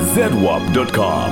ZWAP.com.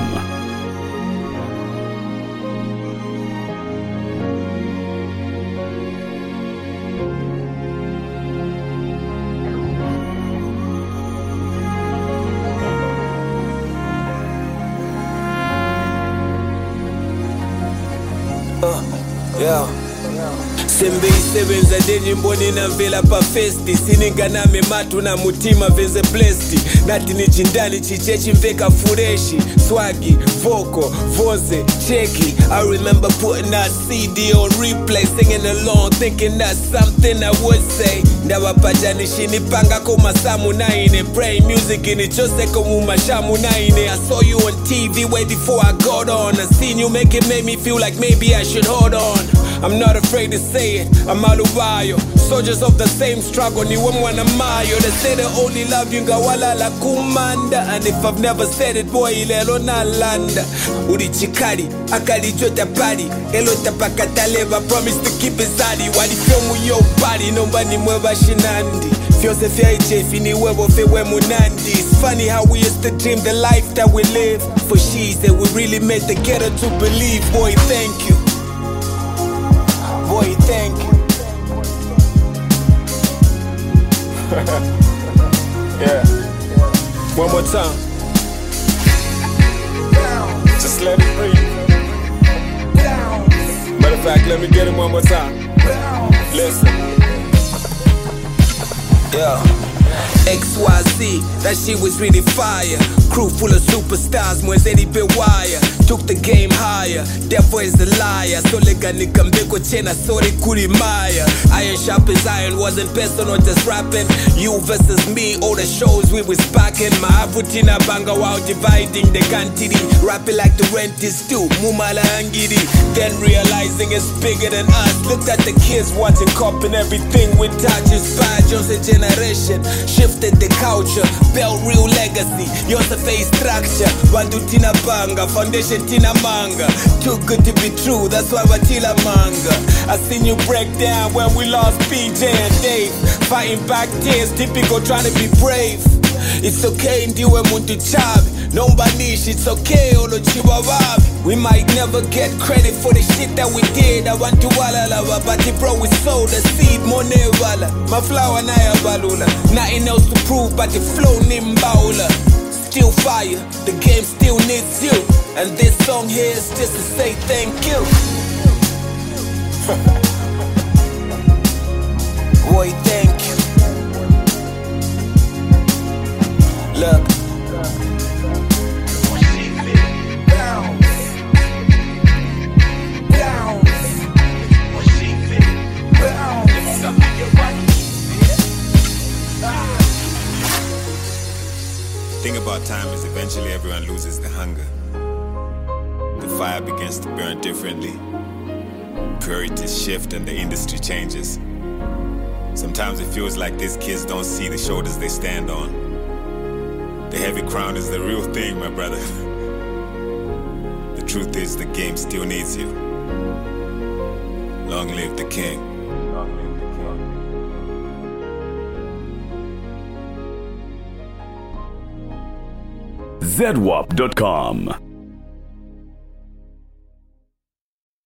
Yeah. Sembeyisebenza njenjimboni namvela pa festi sininganame matu na mutima veze blessed nati nijindani chichechi mveka fureshi swagi vocal voze cheki. I remember putting that CD on replay, singing along thinking that's something I would say. Ndawapajani shinipanga koma samu naine, pray music inichose komu mashamu naine. I saw you on TV way before I got on. I seen you make me feel like maybe I should hold on. I'm not afraid to say it, I'm Alubayo. Soldiers of the same struggle, ni wemwana mayo. They say they only love you ngawala la kumanda. And if I've never said it, boy, ilelo na landa. Uri chikari, akali jota pari. Elo tapakataleva, promise to keep it zadi. Wadi filmu yo body, nomba ni mweba shinandi. Fyose fya ichefi ni webo fewe munandi. It's funny how we used to dream the life that we live. For she said we really made the ghetto to believe. Boy, thank you. Boy, thank you. Yeah. One more time. Just let it breathe. Matter of fact, let me get it one more time. Listen. Yeah. XYZ, that shit was really fire. Crew full of superstars, mwenzeni pe wire. Took the game higher, devil is a liar. So lega nikambeko chena, sorry kurimaya. Iron sharp as iron, wasn't personal, just rapping. You versus me, all the shows we was packing. Maavutina banga while dividing the quantity. Rapping like the rent is due, mumala angidi. Then realizing it's bigger than us. Looked at the kids watching, copying everything we touch. Inspired Joseph generation, shifted the culture, built real legacy. Yours a face structure, Wandu tina banga, foundation tina manga. Too good to be true, that's why watila manga. I seen you break down when we lost PJ and Dave. Fighting back tears, typical trying to be brave. It's okay, ndiwe muntu chavi. Nombanish, it's okay, olo chiwawavi. We might never get credit for the shit that we did. I want to wala lava, but bro, we sowed the seed, mone wala. My flower na ya balula. Nothing else to prove, but the flow nimbaula. Still fire, the game still needs you. And this song here is just to say thank you. Boy, thank you. Look. The thing about time is eventually everyone loses the hunger. The fire begins to burn differently. Priorities shift and the industry changes. Sometimes it feels like these kids don't see the shoulders they stand on. The heavy crown is the real thing, my brother. The truth is the game still needs you. Long live the king. ZWAP.com.